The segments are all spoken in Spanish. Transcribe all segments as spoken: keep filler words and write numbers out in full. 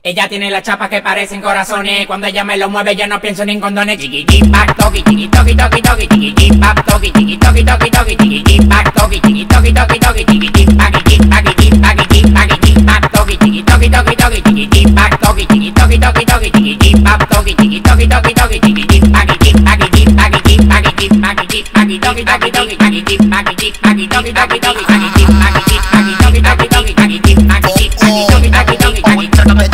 Ella tiene las chapas que parecen corazones. Cuando ella me lo mueve yo no pienso ni en condones. Chiqui chiqui back toki chiqui toki toki toki chiqui chiqui back toki chiqui toki toki toki chiqui chiqui back toki chiqui toki toki toki chiqui chiqui back chiqui back chiqui back chiqui back chiqui back toki chiqui toki toki toki chiqui chiqui back toki chiqui toki toki toki chiqui chiqui back toki chiqui toki toki toki chiqui chiqui back chiqui back chiqui back chiqui back chiqui back chiqui back chiqui toki toki toki chiqui chiqui back chiqui back chiqui toki toki toki chiqui chiqui back chiqui back chiqui toki toki toki chiqui chiqui back chiqui back chiqui toki toki toki chiqui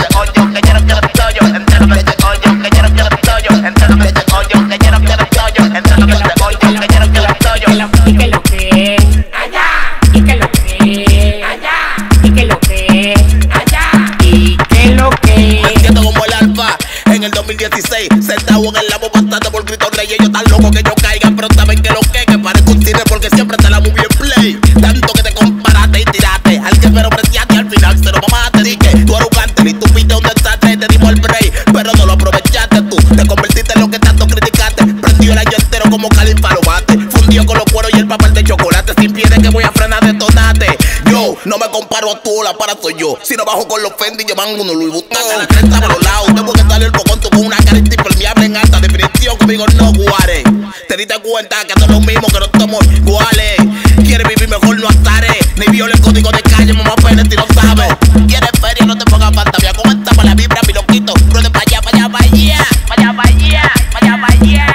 En el dos mil dieciséis, sentado en el labo bastante por gritos reyes. Ellos tan locos que yo caiga, pero saben que lo que que parezco un cine porque siempre te la movie en play. Tanto que te comparaste y tiraste al que pero preciaste y al final se lo mamaste. Dije, tú arrogante, ni tú viste un desastre, te dimos el break, pero no lo aprovechaste tú. Te convertiste en lo que tanto criticaste. Prendió el año entero como Califa lo mate. Fundió con los cueros y el papel de chocolate. Sin pie de que voy a frenar de tonate. Yo no me comparo a tú, la para soy yo. Si no bajo con los Fendi, llevan uno Louis Vuitton. La cresta para los lados, tengo que darle el cojón tú con una cara impermeable en alta definición. Conmigo no guare. Te diste cuenta que no es lo mismo, que no estamos iguales. Quieres vivir mejor, no estaré. Ni viola el código de calle, mamá pene, si no sabes. Quieres feria, no te pongas fantasía. Con esta para la vibra, mi loquito. Ruede para allá, para allá, para allá. Para allá, para allá, para allá, para allá.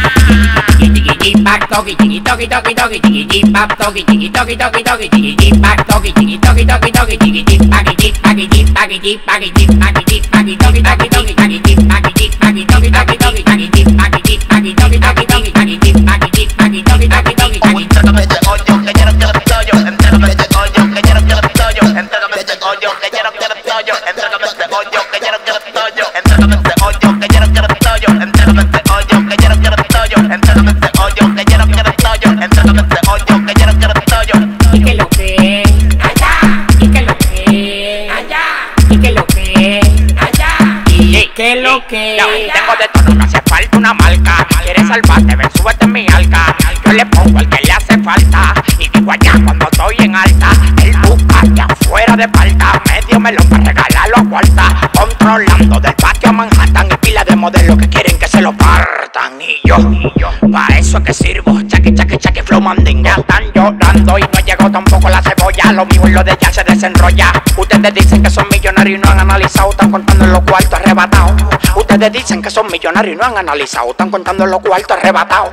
Back toki chiqui toki toki toki chiqui chiqui back toki chiqui toki toki toki chiqui chiqui back toki chiqui toki toki toki chiqui chiqui back chiqui back chiqui back chiqui back chiqui back chiqui back toki toki toki back chiqui back chiqui back toki toki toki back chiqui back chiqui back toki toki toki back chiqui back chiqui back toki toki toki back chiqui. Entrégame ese hoyo, que quiero que lo estoy yo. Entrégame ese hoyo, que quiero que lo estoy yo. Entrégame ese hoyo, que quiero que lo estoy yo. Entrégame ese hoyo, que quiero que lo estoy yo. Entrégame ese hoyo, que quiero que lo estoy yo. Entrégame ese hoyo, que quiero que lo estoy yo. Entrégame ese hoyo, que quiero que lo estoy yo. Entrégame ese hoyo, que quiero que lo estoy yo. Y que lo que allá, y que lo que allá, y que lo que allá, y que lo que. Yo tengo de todo, no hace falta una marca. Quieres salvarte, ven, súbete en mi alca. Yo le pongo al que le hace falta y digo allá cuando estoy en alta. Él busca allá afuera de falta medio melón para regalarlo a cuarta. Controlando del patio a Manhattan y pila de modelos que quieren que se lo partan. Y yo, y yo, pa' eso es que sirvo. Chaki, chaki, chaki, flow mandingo. Ya están llorando y no llegó tampoco la cebolla. Lo mío y lo de ya se desenrolla. Ustedes dicen que son millonarios y no han analizado. Están contando en los cuartos arrebatados. Ustedes dicen que son millonarios y no han analizado. Están contando en los cuartos arrebatados.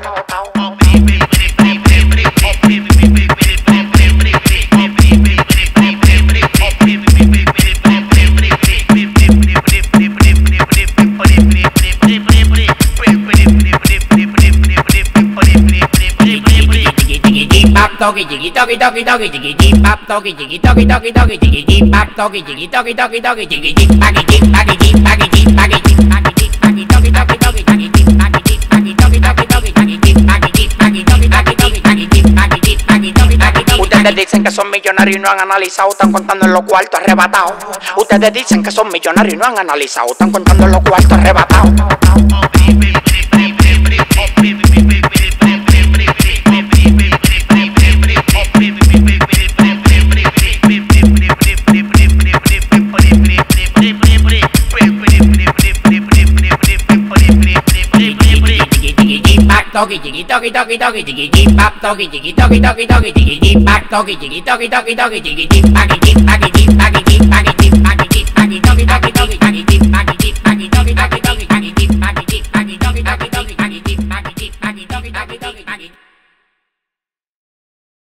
Toki chiqui toki toki toki chiqui chiqui back toki chiqui toki toki toki chiqui chiqui back toki chiqui toki toki toki chiqui chiqui back chiqui back chiqui back chiqui back chiqui back chiqui back toki toki toki chiqui chiqui back chiqui back toki toki toki chiqui chiqui back chiqui back toki toki toki chiqui chiqui back chiqui back toki toki toki. Ustedes dicen que son millonarios y no han analizado. Están contando en los cuartos arrebatados. Ustedes dicen que son millonarios y no han analizado. Están contando en los cuartos arrebatados. Toki chiqui toki toki toki chiqui chiqui back toki chiqui toki toki toki chiqui chiqui back toki chiqui toki toki toki chiqui chiqui back chiqui back chiqui back chiqui back chiqui back chiqui back toki toki toki back chiqui back chiqui back toki toki toki back chiqui back chiqui back toki toki toki back chiqui back chiqui back toki toki toki back chiqui.